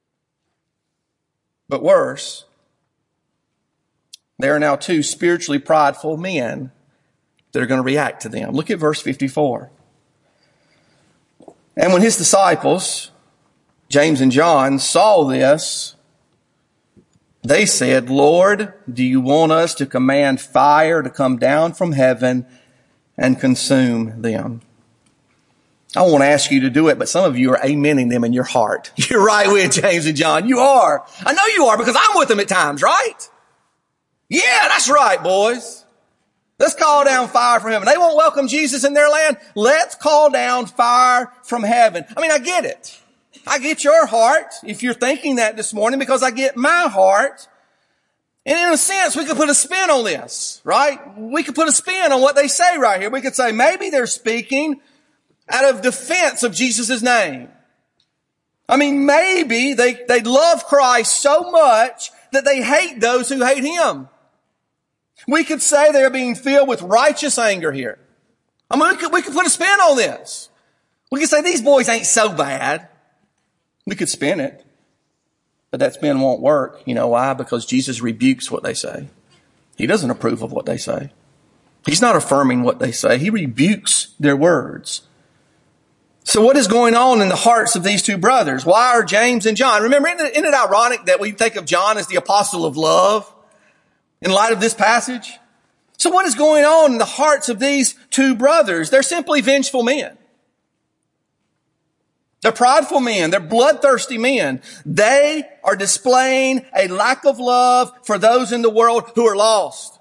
But worse, there are now two spiritually prideful men that are going to react to them. Look at verse fifty-four. And when his disciples, James and John, saw this, they said, Lord, do you want us to command fire to come down from heaven and consume them? I won't ask you to do it, but some of you are amening them in your heart. You're right with James and John. You are. I know you are because I'm with them at times, right? Yeah, that's right, boys. Let's call down fire from heaven. They won't welcome Jesus in their land. Let's call down fire from heaven. I mean, I get it. I get your heart if you're thinking that this morning because I get my heart. And in a sense, we could put a spin on this, right? We could put a spin on what they say right here. We could say maybe they're speaking out of defense of Jesus' name. I mean, maybe they, they love Christ so much that they hate those who hate him. We could say they're being filled with righteous anger here. I mean, we could, we could put a spin on this. We could say these boys ain't so bad. We could spin it, but that spin won't work. You know why? Because Jesus rebukes what they say. He doesn't approve of what they say. He's not affirming what they say. He rebukes their words. So what is going on in the hearts of these two brothers? Why are James and John? Remember, isn't it, isn't it ironic that we think of John as the apostle of love in light of this passage? So what is going on in the hearts of these two brothers? They're simply vengeful men. They're prideful men. They're bloodthirsty men. They are displaying a lack of love for those in the world who are lost.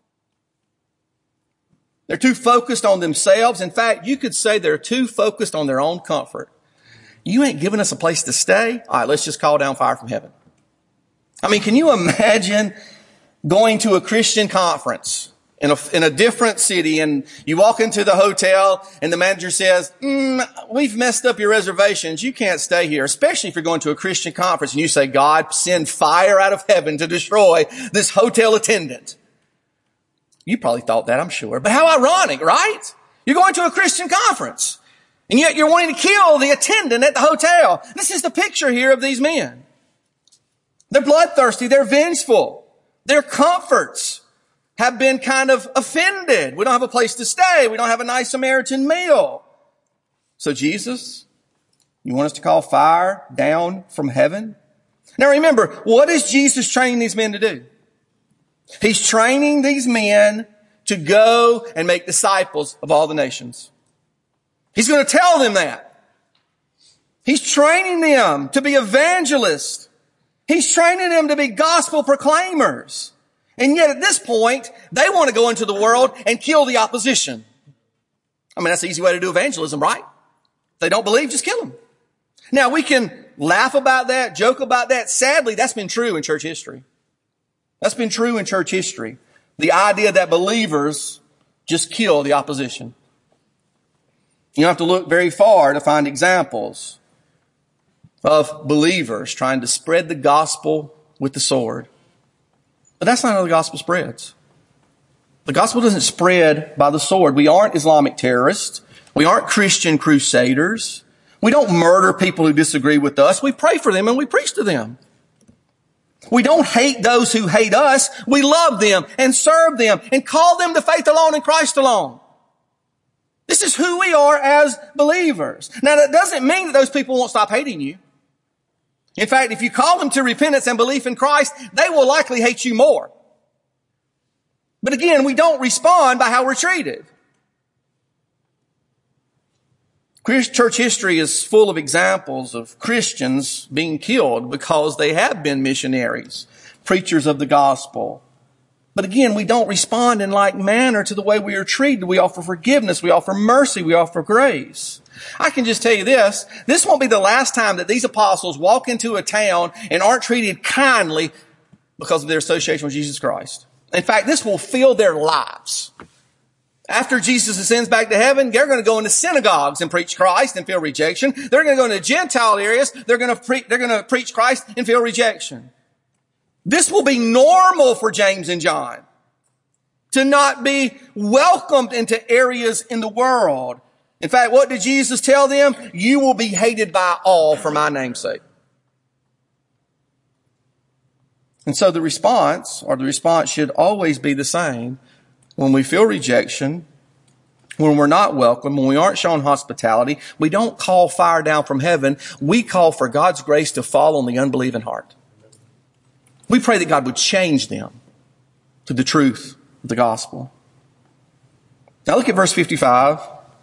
They're too focused on themselves. In fact, you could say they're too focused on their own comfort. You ain't giving us a place to stay? All right, let's just call down fire from heaven. I mean, can you imagine going to a Christian conference in a, in a different city and you walk into the hotel and the manager says, mm, we've messed up your reservations. You can't stay here, especially if you're going to a Christian conference and you say, God, send fire out of heaven to destroy this hotel attendant. You probably thought that, I'm sure. But how ironic, right? You're going to a Christian conference and yet you're wanting to kill the attendant at the hotel. This is the picture here of these men. They're bloodthirsty. They're vengeful. Their comforts have been kind of offended. We don't have a place to stay. We don't have a nice Samaritan meal. So Jesus, you want us to call fire down from heaven? Now remember, what is Jesus training these men to do? He's training these men to go and make disciples of all the nations. He's going to tell them that. He's training them to be evangelists. He's training them to be gospel proclaimers. And yet at this point, they want to go into the world and kill the opposition. I mean, that's the easy way to do evangelism, right? If they don't believe, just kill them. Now, we can laugh about that, joke about that. Sadly, that's been true in church history. That's been true in church history. The idea that believers just kill the opposition. You don't have to look very far to find examples of believers trying to spread the gospel with the sword. But that's not how the gospel spreads. The gospel doesn't spread by the sword. We aren't Islamic terrorists. We aren't Christian crusaders. We don't murder people who disagree with us. We pray for them and we preach to them. We don't hate those who hate us. We love them and serve them and call them to faith alone in Christ alone. This is who we are as believers. Now, that doesn't mean that those people won't stop hating you. In fact, if you call them to repentance and belief in Christ, they will likely hate you more. But again, we don't respond by how we're treated. Church history is full of examples of Christians being killed because they have been missionaries, preachers of the gospel. But again, we don't respond in like manner to the way we are treated. We offer forgiveness. We offer mercy. We offer grace. I can just tell you this. This won't be the last time that these apostles walk into a town and aren't treated kindly because of their association with Jesus Christ. In fact, this will fill their lives. After Jesus ascends back to heaven, they're going to go into synagogues and preach Christ and feel rejection. They're going to go into Gentile areas. They're going to pre- they're going to preach Christ and feel rejection. This will be normal for James and John to not be welcomed into areas in the world. In fact, what did Jesus tell them? You will be hated by all for my name's sake. And so the response, or the response should always be the same. When we feel rejection, when we're not welcome, when we aren't shown hospitality, we don't call fire down from heaven. We call for God's grace to fall on the unbelieving heart. We pray that God would change them to the truth of the gospel. Now look at verse fifty-five.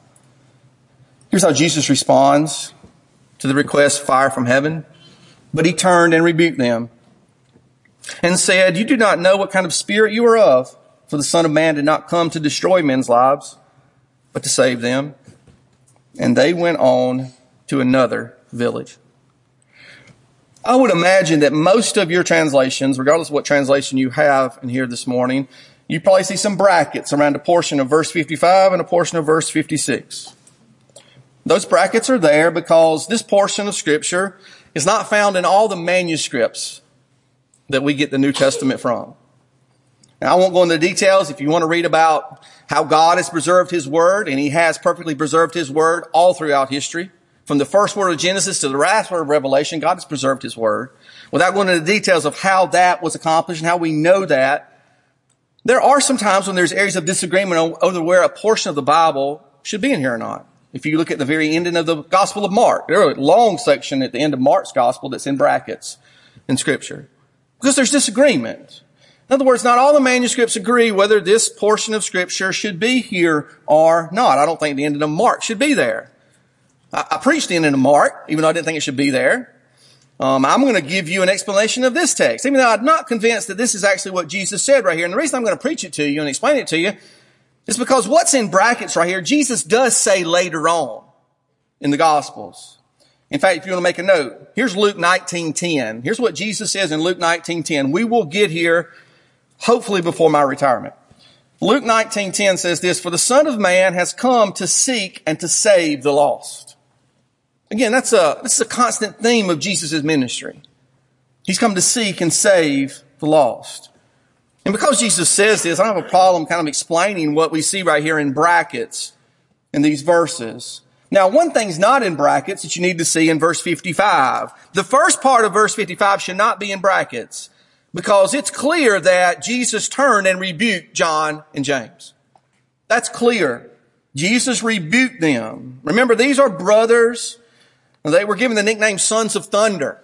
Here's how Jesus responds to the request, fire from heaven. But he turned and rebuked them and said, you do not know what kind of spirit you are of. For the Son of Man did not come to destroy men's lives, but to save them. And they went on to another village. I would imagine that most of your translations, regardless of what translation you have in here this morning, you probably see some brackets around a portion of verse fifty-five and a portion of verse fifty-six. Those brackets are there because this portion of Scripture is not found in all the manuscripts that we get the New Testament from. Now, I won't go into the details. If you want to read about how God has preserved His Word, and He has perfectly preserved His Word all throughout history, from the first word of Genesis to the last word of Revelation, God has preserved His Word. Without going into the details of how that was accomplished and how we know that, there are some times when there's areas of disagreement over where a portion of the Bible should be in here or not. If you look at the very ending of the Gospel of Mark, there's a long section at the end of Mark's Gospel that's in brackets in Scripture. Because there's disagreement. In other words, not all the manuscripts agree whether this portion of Scripture should be here or not. I don't think the ending of Mark should be there. I, I preached the ending of Mark, even though I didn't think it should be there. Um, I'm going to give you an explanation of this text, even though I'm not convinced that this is actually what Jesus said right here. And the reason I'm going to preach it to you and explain it to you is because what's in brackets right here, Jesus does say later on in the Gospels. In fact, if you want to make a note, here's Luke nineteen ten. Here's what Jesus says in Luke nineteen ten. We will get here hopefully before my retirement. Luke nineteen ten says this, for the Son of Man has come to seek and to save the lost. Again, that's a, this is a constant theme of Jesus' ministry. He's come to seek and save the lost. And because Jesus says this, I don't have a problem kind of explaining what we see right here in brackets in these verses. Now, one thing's not in brackets that you need to see in verse fifty-five. The first part of verse fifty-five should not be in brackets because it's clear that Jesus turned and rebuked John and James. That's clear. Jesus rebuked them. Remember, these are brothers. They were given the nickname Sons of Thunder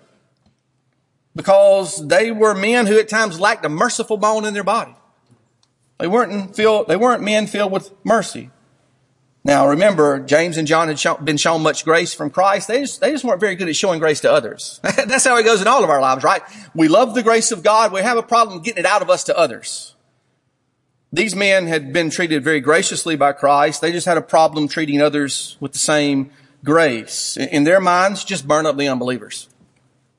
because they were men who at times lacked a merciful bone in their body. They weren't filled, they weren't men filled with mercy. Now, remember, James and John had show, been shown much grace from Christ. They just, they just weren't very good at showing grace to others. That's how it goes in all of our lives, right? We love the grace of God. We have a problem getting it out of us to others. These men had been treated very graciously by Christ. They just had a problem treating others with the same grace. In their minds, just burn up the unbelievers.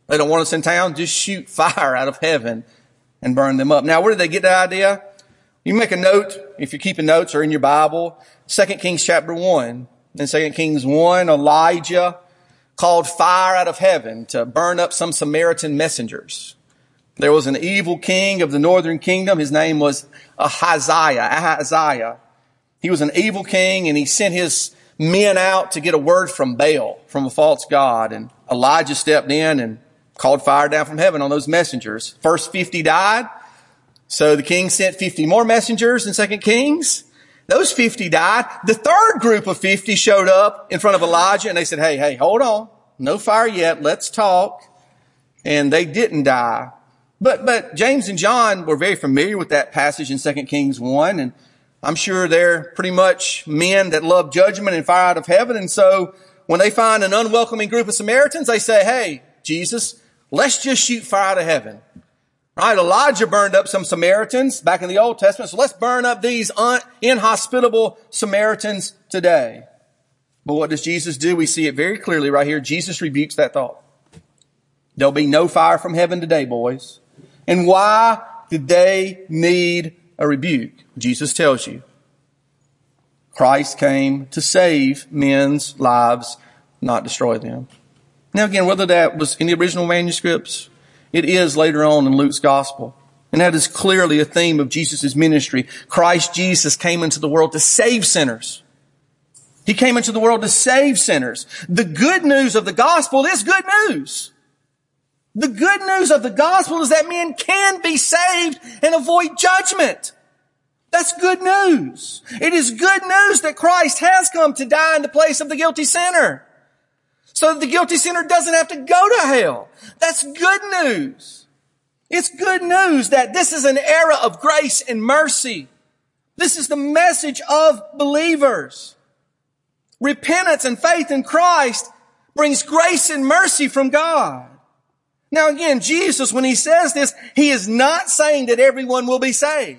They don't want us in town? Just shoot fire out of heaven and burn them up. Now, where did they get that idea? You make a note, if you're keeping notes or in your Bible, Second Kings chapter one. In Second Kings one, Elijah called fire out of heaven to burn up some Samaritan messengers. There was an evil king of the northern kingdom. His name was Ahaziah. Ahaziah. He was an evil king, and he sent his men out to get a word from Baal, from a false god. And Elijah stepped in and called fire down from heaven on those messengers. First fifty died. So the king sent fifty more messengers in Second Kings. Those fifty died. The third group of fifty showed up in front of Elijah, and they said, hey, hey, hold on. No fire yet. Let's talk. And they didn't die. But, but James and John were very familiar with that passage in Second Kings one. And I'm sure they're pretty much men that love judgment and fire out of heaven. And so when they find an unwelcoming group of Samaritans, they say, hey, Jesus, let's just shoot fire out of heaven. Right? Elijah burned up some Samaritans back in the Old Testament. So let's burn up these un- inhospitable Samaritans today. But what does Jesus do? We see it very clearly right here. Jesus rebukes that thought. There'll be no fire from heaven today, boys. And why did they need a rebuke? Jesus tells you. Christ came to save men's lives, not destroy them. Now again, whether that was in the original manuscripts, it is later on in Luke's gospel. And that is clearly a theme of Jesus' ministry. Christ Jesus came into the world to save sinners. He came into the world to save sinners. The good news of the gospel is good news. The good news of the gospel is that men can be saved and avoid judgment. That's good news. It is good news that Christ has come to die in the place of the guilty sinner, so that the guilty sinner doesn't have to go to hell. That's good news. It's good news that this is an era of grace and mercy. This is the message of believers. Repentance and faith in Christ brings grace and mercy from God. Now again, Jesus, when he says this, he is not saying that everyone will be saved.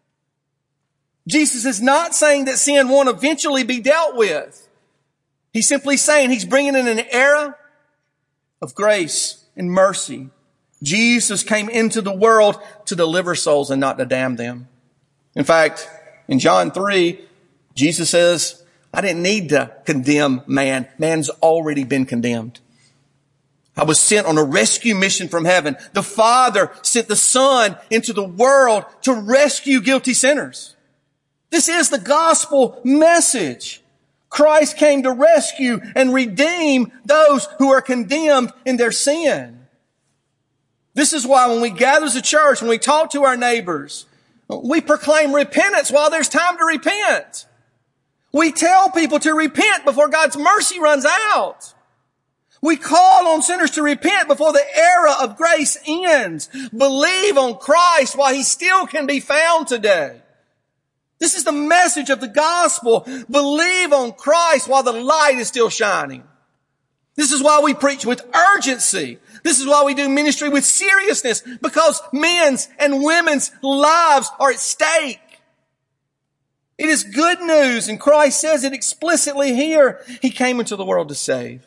Jesus is not saying that sin won't eventually be dealt with. He's simply saying he's bringing in an era of grace and mercy. Jesus came into the world to deliver souls and not to damn them. In fact, in John three, Jesus says, I didn't need to condemn man. Man's already been condemned. I was sent on a rescue mission from heaven. The Father sent the Son into the world to rescue guilty sinners. This is the gospel message. Christ came to rescue and redeem those who are condemned in their sin. This is why when we gather as a church, when we talk to our neighbors, we proclaim repentance while there's time to repent. We tell people to repent before God's mercy runs out. We call on sinners to repent before the era of grace ends. Believe on Christ while he still can be found today. This is the message of the gospel. Believe on Christ while the light is still shining. This is why we preach with urgency. This is why we do ministry with seriousness, because men's and women's lives are at stake. It is good news, and Christ says it explicitly here. He came into the world to save.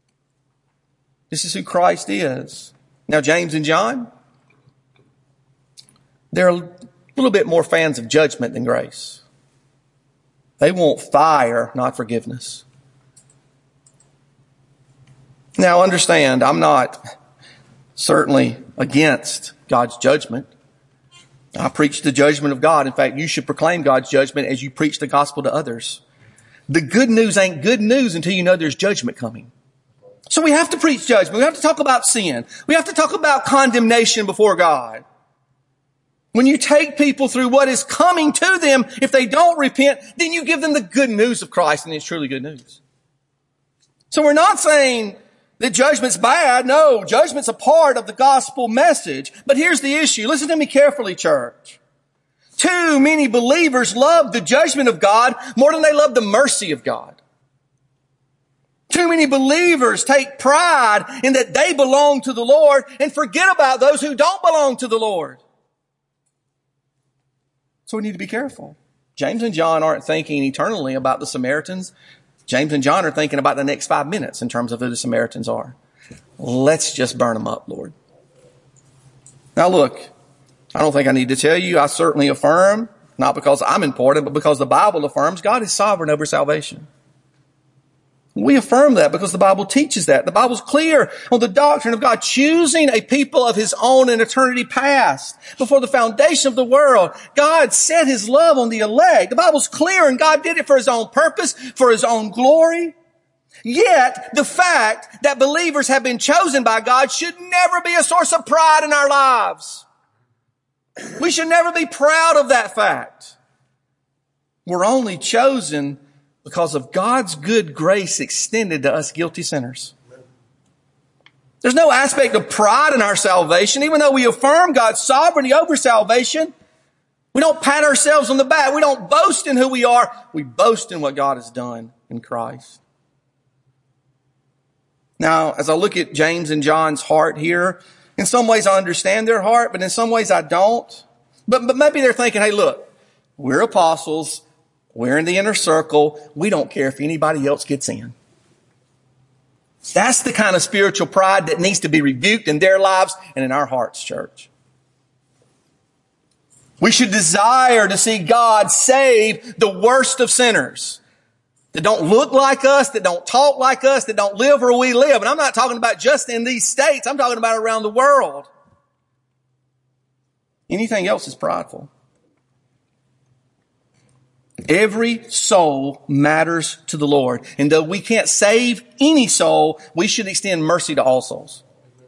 This is who Christ is. Now, James and John, they're a little bit more fans of judgment than grace. They want fire, not forgiveness. Now, understand, I'm not certainly against God's judgment. I preach the judgment of God. In fact, you should proclaim God's judgment as you preach the gospel to others. The good news ain't good news until you know there's judgment coming. So we have to preach judgment. We have to talk about sin. We have to talk about condemnation before God. When you take people through what is coming to them, if they don't repent, then you give them the good news of Christ, and it's truly good news. So we're not saying that judgment's bad. No, judgment's a part of the gospel message. But here's the issue. Listen to me carefully, church. Too many believers love the judgment of God more than they love the mercy of God. Too many believers take pride in that they belong to the Lord and forget about those who don't belong to the Lord. So we need to be careful. James and John aren't thinking eternally about the Samaritans. James and John are thinking about the next five minutes in terms of who the Samaritans are. Let's just burn them up, Lord. Now look, I don't think I need to tell you, I certainly affirm, not because I'm important, but because the Bible affirms God is sovereign over salvation. We affirm that because the Bible teaches that. The Bible's clear on the doctrine of God choosing a people of His own in eternity past. Before the foundation of the world, God set His love on the elect. The Bible's clear, and God did it for His own purpose, for His own glory. Yet, the fact that believers have been chosen by God should never be a source of pride in our lives. We should never be proud of that fact. We're only chosen because of God's good grace extended to us guilty sinners. There's no aspect of pride in our salvation, even though we affirm God's sovereignty over salvation. We don't pat ourselves on the back. We don't boast in who we are. We boast in what God has done in Christ. Now, as I look at James and John's heart here, in some ways I understand their heart, but in some ways I don't. But, but maybe they're thinking, hey, look, we're apostles. We're in the inner circle. We don't care if anybody else gets in. That's the kind of spiritual pride that needs to be rebuked in their lives and in our hearts, church. We should desire to see God save the worst of sinners that don't look like us, that don't talk like us, that don't live where we live. And I'm not talking about just in these states. I'm talking about around the world. Anything else is prideful. Every soul matters to the Lord. And though we can't save any soul, we should extend mercy to all souls.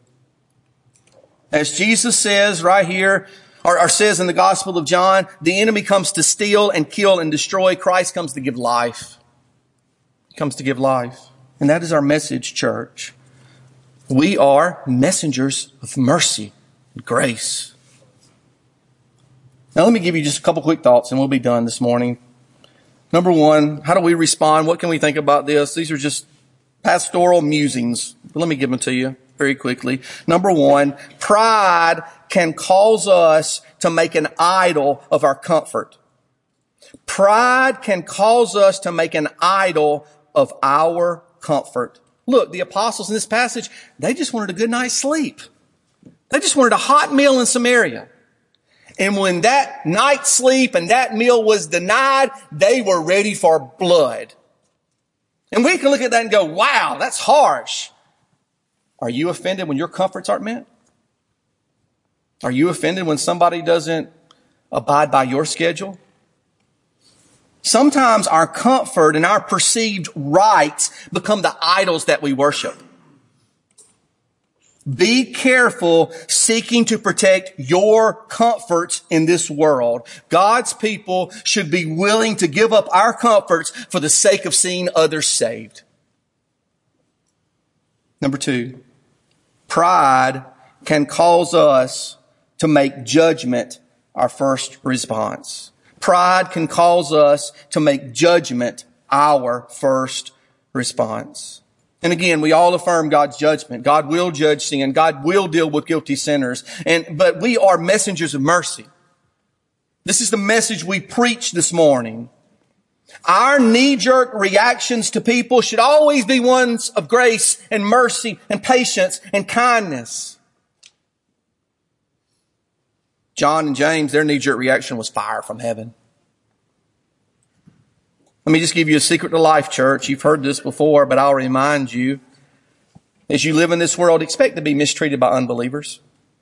As Jesus says right here, or, or says in the Gospel of John, the enemy comes to steal and kill and destroy. Christ comes to give life. He comes to give life. And that is our message, church. We are messengers of mercy and grace. Now let me give you just a couple quick thoughts and we'll be done this morning. Number one, how do we respond? What can we think about this? These are just pastoral musings. But let me give them to you very quickly. Number one, pride can cause us to make an idol of our comfort. Pride can cause us to make an idol of our comfort. Look, the apostles in this passage, they just wanted a good night's sleep. They just wanted a hot meal in Samaria. And when that night's sleep and that meal was denied, they were ready for blood. And we can look at that and go, wow, that's harsh. Are you offended when your comforts aren't met? Are you offended when somebody doesn't abide by your schedule? Sometimes our comfort and our perceived rights become the idols that we worship. Be careful seeking to protect your comforts in this world. God's people should be willing to give up our comforts for the sake of seeing others saved. Number two, pride can cause us to make judgment our first response. Pride can cause us to make judgment our first response. And again, we all affirm God's judgment. God will judge sin. God will deal with guilty sinners. And, but we are messengers of mercy. This is the message we preach this morning. Our knee-jerk reactions to people should always be ones of grace and mercy and patience and kindness. John and James, their knee-jerk reaction was fire from heaven. Let me just give you a secret to life, church. You've heard this before, but I'll remind you. As you live in this world, expect to be mistreated by unbelievers.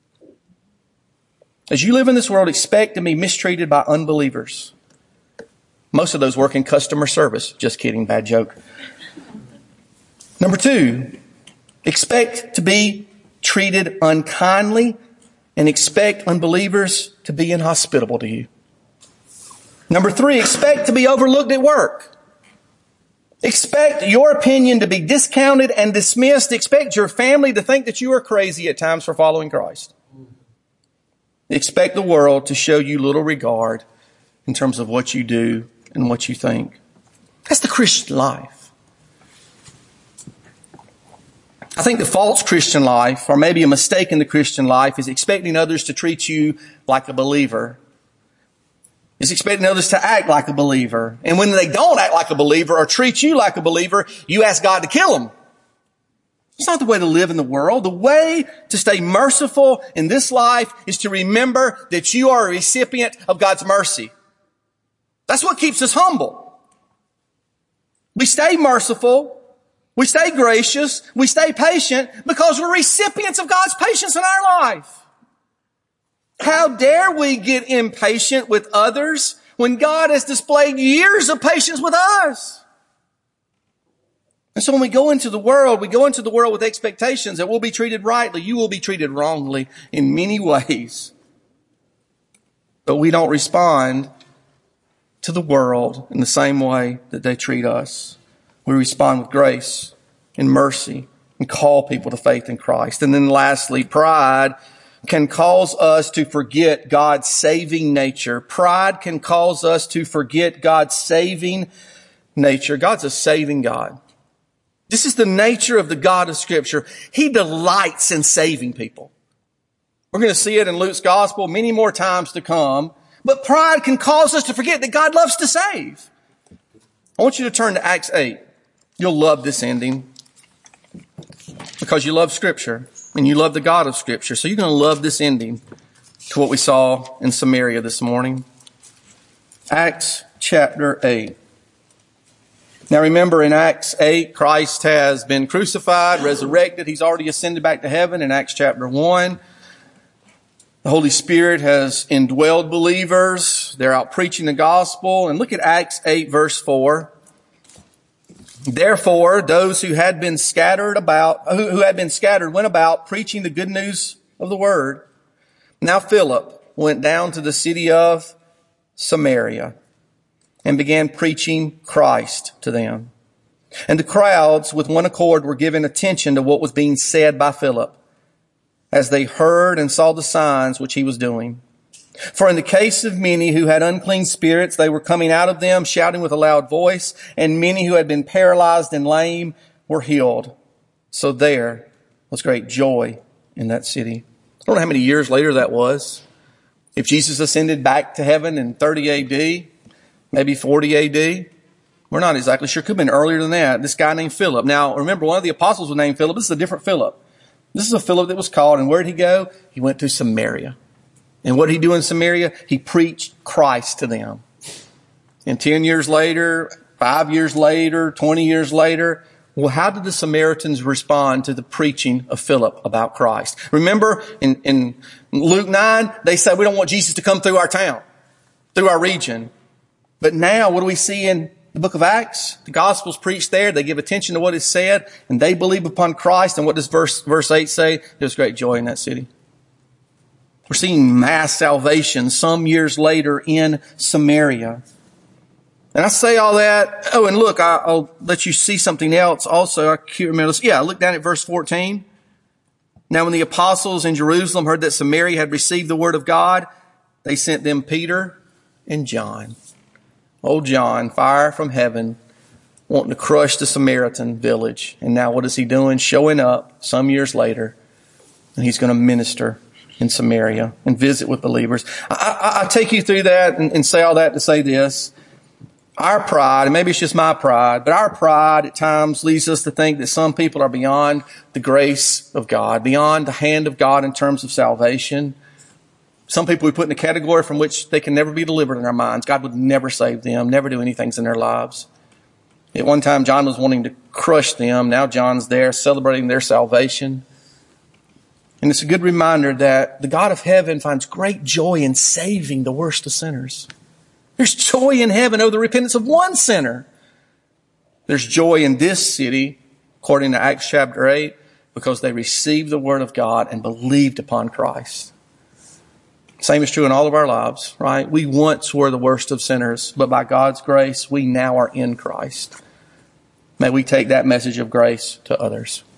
As you live in this world, expect to be mistreated by unbelievers. Most of those work in customer service. Just kidding, bad joke. Number two, expect to be treated unkindly and expect unbelievers to be inhospitable to you. Number three, expect to be overlooked at work. Expect your opinion to be discounted and dismissed. Expect your family to think that you are crazy at times for following Christ. Expect the world to show you little regard in terms of what you do and what you think. That's the Christian life. I think the false Christian life, or maybe a mistake in the Christian life, is expecting others to treat you like a believer. Is expecting others to act like a believer. And when they don't act like a believer or treat you like a believer, you ask God to kill them. It's not the way to live in the world. The way to stay merciful in this life is to remember that you are a recipient of God's mercy. That's what keeps us humble. We stay merciful. We stay gracious. We stay patient because we're recipients of God's patience in our life. How dare we get impatient with others when God has displayed years of patience with us? And so when we go into the world, we go into the world with expectations that we'll be treated rightly. You will be treated wrongly in many ways. But we don't respond to the world in the same way that they treat us. We respond with grace and mercy and call people to faith in Christ. And then lastly, pride can cause us to forget God's saving nature. Pride can cause us to forget God's saving nature. God's a saving God. This is the nature of the God of Scripture. He delights in saving people. We're going to see it in Luke's gospel many more times to come. But pride can cause us to forget that God loves to save. I want you to turn to Acts eight. You'll love this ending because you love Scripture and you love the God of Scripture. So you're going to love this ending to what we saw in Samaria this morning. Acts chapter eight. Now remember, in Acts eight, Christ has been crucified, resurrected. He's already ascended back to heaven in Acts chapter one. The Holy Spirit has indwelled believers. They're out preaching the gospel. And look at Acts eight verse four. Therefore, those who had been scattered about, who, who had been scattered went about preaching the good news of the word. Now Philip went down to the city of Samaria and began preaching Christ to them. And the crowds with one accord were giving attention to what was being said by Philip, as they heard and saw the signs which he was doing. For in the case of many who had unclean spirits, they were coming out of them, shouting with a loud voice, and many who had been paralyzed and lame were healed. So there was great joy in that city. I don't know how many years later that was. If Jesus ascended back to heaven in thirty A D, maybe forty A D, we're not exactly sure. Could have been earlier than that. This guy named Philip. Now, remember, one of the apostles was named Philip. This is a different Philip. This is a Philip that was called. And where did he go? He went to Samaria. And what did he do in Samaria? He preached Christ to them. And ten years later, five years later, twenty years later, well, how did the Samaritans respond to the preaching of Philip about Christ? Remember, in, in Luke nine, they said, we don't want Jesus to come through our town, through our region. But now, what do we see in the book of Acts? The gospel's preached there. They give attention to what is said, and they believe upon Christ. And what does verse, verse eight say? There's great joy in that city. We're seeing mass salvation some years later in Samaria. And I say all that. Oh, and look, I, I'll let you see something else also. I can't remember. Yeah, look down at verse fourteen. Now, when the apostles in Jerusalem heard that Samaria had received the word of God, they sent them Peter and John. Old John, fire from heaven, wanting to crush the Samaritan village. And now what is he doing? Showing up some years later, and he's going to minister in Samaria and visit with believers. I, I, I take you through that and, and say all that to say this. Our pride, and maybe it's just my pride, but our pride at times leads us to think that some people are beyond the grace of God, beyond the hand of God in terms of salvation. Some people we put in a category from which they can never be delivered in our minds. God would never save them, never do anything in their lives. At one time, John was wanting to crush them. Now John's there celebrating their salvation. And it's a good reminder that the God of heaven finds great joy in saving the worst of sinners. There's joy in heaven over the repentance of one sinner. There's joy in this city, according to Acts chapter eight, because they received the word of God and believed upon Christ. Same is true in all of our lives, right? We once were the worst of sinners, but by God's grace, we now are in Christ. May we take that message of grace to others.